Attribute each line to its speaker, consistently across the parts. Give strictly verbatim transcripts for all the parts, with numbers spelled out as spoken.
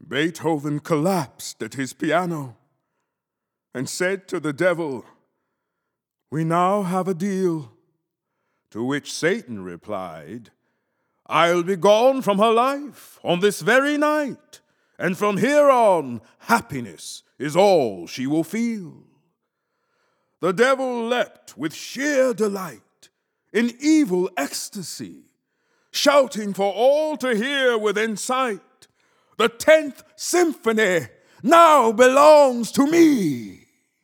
Speaker 1: Beethoven collapsed at his piano and said to the devil, "We now have a deal." To which Satan replied, "I'll be gone from her life on this very night, and from here on, happiness is all she will feel." The devil leapt with sheer delight, in evil ecstasy, shouting for all to hear within sight, "The tenth symphony now belongs to me."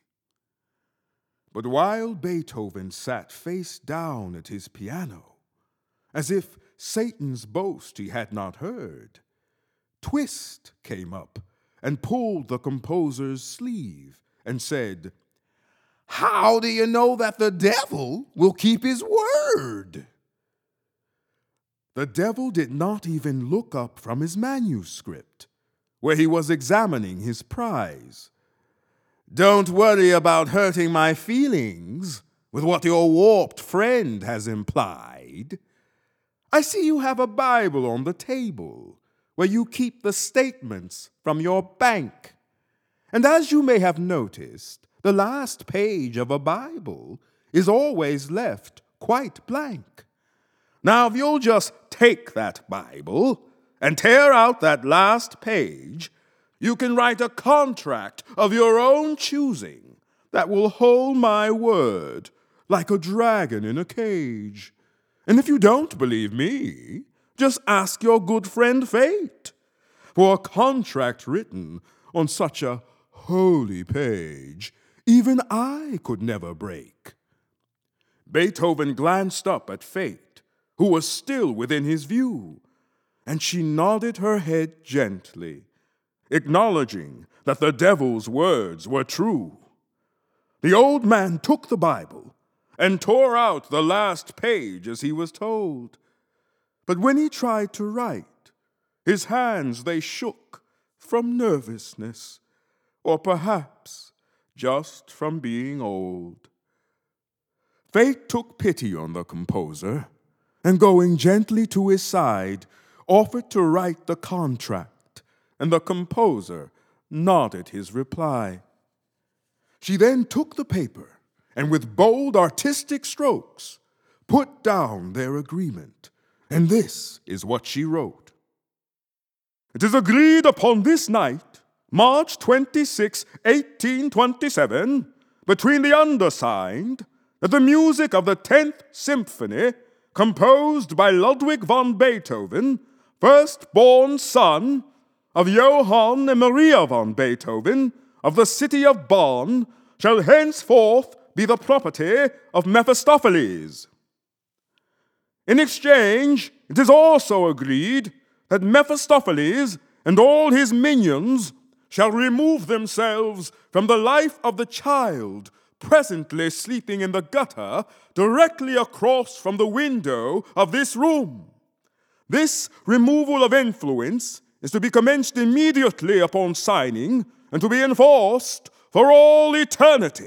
Speaker 1: But while Beethoven sat face down at his piano, as if Satan's boast he had not heard, Twist came up and pulled the composer's sleeve and said, "How do you know that the devil will keep his word?" The devil did not even look up from his manuscript, where he was examining his prize. "Don't worry about hurting my feelings with what your warped friend has implied. I see you have a Bible on the table where you keep the statements from your bank. And as you may have noticed, the last page of a Bible is always left quite blank. Now, if you'll just take that Bible and tear out that last page, you can write a contract of your own choosing that will hold my word like a dragon in a cage. And if you don't believe me, just ask your good friend Fate, for a contract written on such a holy page, even I could never break." Beethoven glanced up at Fate, who was still within his view, and she nodded her head gently, acknowledging that the devil's words were true. The old man took the Bible and tore out the last page as he was told. But when he tried to write, his hands they shook from nervousness, or perhaps just from being old. Fate took pity on the composer, and going gently to his side, offered to write the contract, and the composer nodded his reply. She then took the paper, and with bold artistic strokes, put down their agreement, and this is what she wrote. "It is agreed upon this night, March twenty-sixth, eighteen twenty-seven, between the undersigned, that the music of the tenth Symphony, composed by Ludwig von Beethoven, firstborn son of Johann and Maria von Beethoven, of the city of Bonn, shall henceforth be the property of Mephistopheles. In exchange, it is also agreed that Mephistopheles and all his minions shall remove themselves from the life of the child presently sleeping in the gutter directly across from the window of this room. This removal of influence is to be commenced immediately upon signing and to be enforced for all eternity."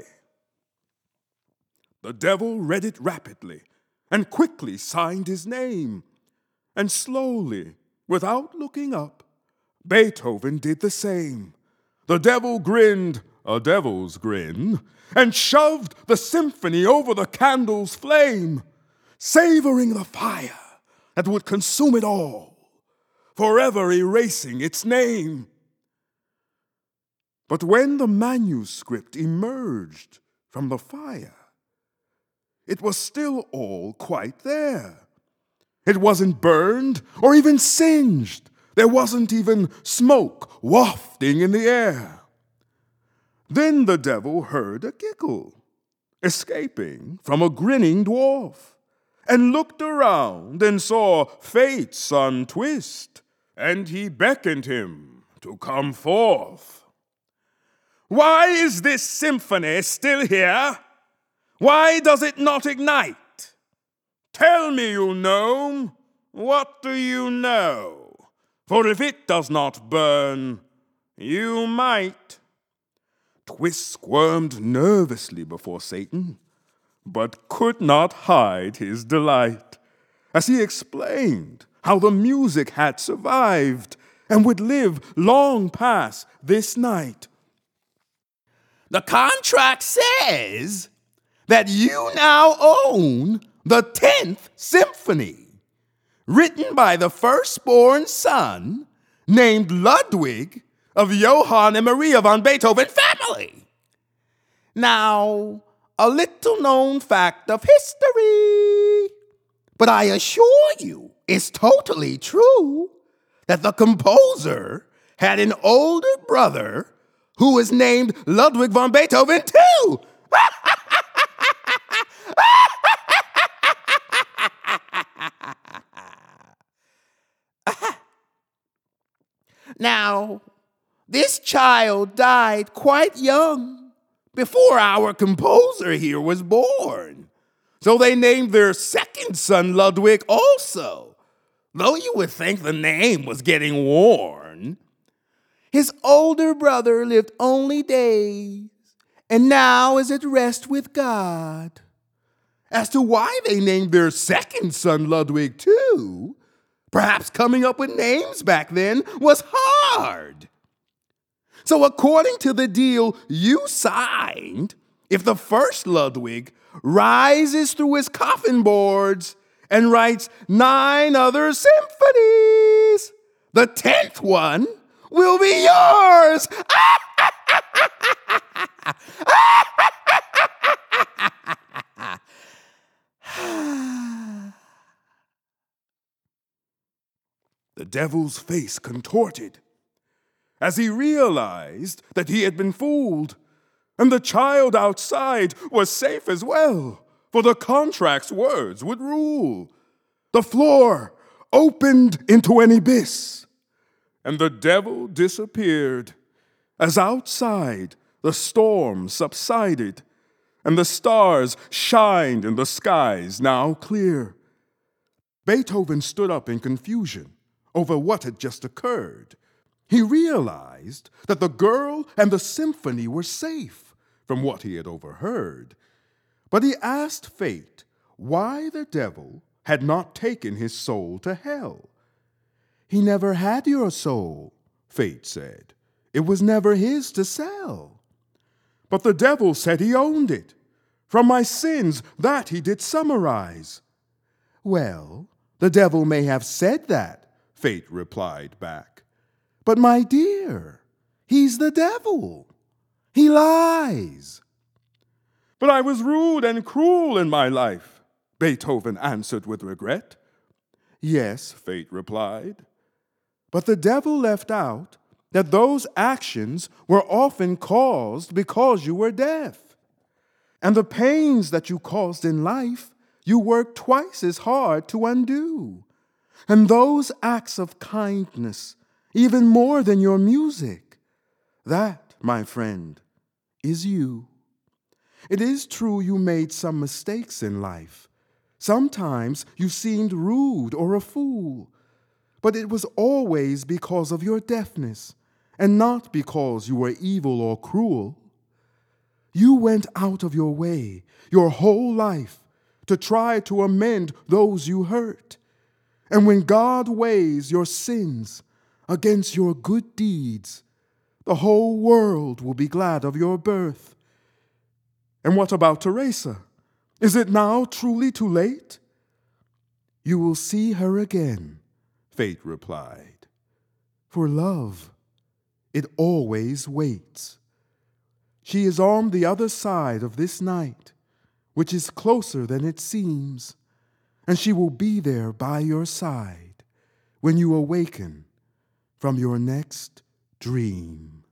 Speaker 1: The devil read it rapidly and quickly signed his name, and slowly, without looking up, Beethoven did the same. The devil grinned a devil's grin and shoved the symphony over the candle's flame, savoring the fire that would consume it all, forever erasing its name. But when the manuscript emerged from the fire, it was still all quite there. It wasn't burned or even singed. There wasn't even smoke wafting in the air. Then the devil heard a giggle, escaping from a grinning dwarf, and looked around and saw Fate's son Twist, and he beckoned him to come forth. "Why is this symphony still here? Why does it not ignite? Tell me, you gnome, what do you know? For if it does not burn, you might." Twist squirmed nervously before Satan, but could not hide his delight as he explained how the music had survived and would live long past this night. The contract says that you now own the tenth Symphony, written by the firstborn son named Ludwig of Johann and Maria von Beethoven family. Now, a little known fact of history, but I assure you it's totally true that the composer had an older brother who was named Ludwig von Beethoven too. Now, this child died quite young, before our composer here was born. So they named their second son Ludwig also, though you would think the name was getting worn. His older brother lived only days, and now is at rest with God. As to why they named their second son Ludwig too, perhaps coming up with names back then was hard. So according to the deal you signed, if the first Ludwig rises through his coffin boards and writes nine other symphonies, the tenth one will be yours. The devil's face contorted as he realized that he had been fooled, and the child outside was safe as well, for the contract's words would rule. The floor opened into an abyss, and the devil disappeared as outside the storm subsided, and the stars shined in the skies now clear. Beethoven stood up in confusion over what had just occurred. He realized that the girl and the symphony were safe from what he had overheard. But he asked fate why the devil had not taken his soul to hell. He never had your soul, fate said. It was never his to sell. But the devil said he owned it. From my sins, that he did summarize. Well, the devil may have said that, fate replied back. But my dear, he's the devil. He lies. But I was rude and cruel in my life, Beethoven answered with regret. Yes, fate replied. But the devil left out that those actions were often caused because you were deaf. And the pains that you caused in life, you worked twice as hard to undo. And those acts of kindness, even more than your music, that, my friend, is you. It is true you made some mistakes in life. Sometimes you seemed rude or a fool, but it was always because of your deafness, and not because you were evil or cruel. You went out of your way your whole life to try to amend those you hurt. And when God weighs your sins against your good deeds, the whole world will be glad of your birth. And what about Teresa? Is it now truly too late? You will see her again, fate replied. For love, it always waits. She is on the other side of this night, which is closer than it seems, and she will be there by your side when you awaken from your next dream.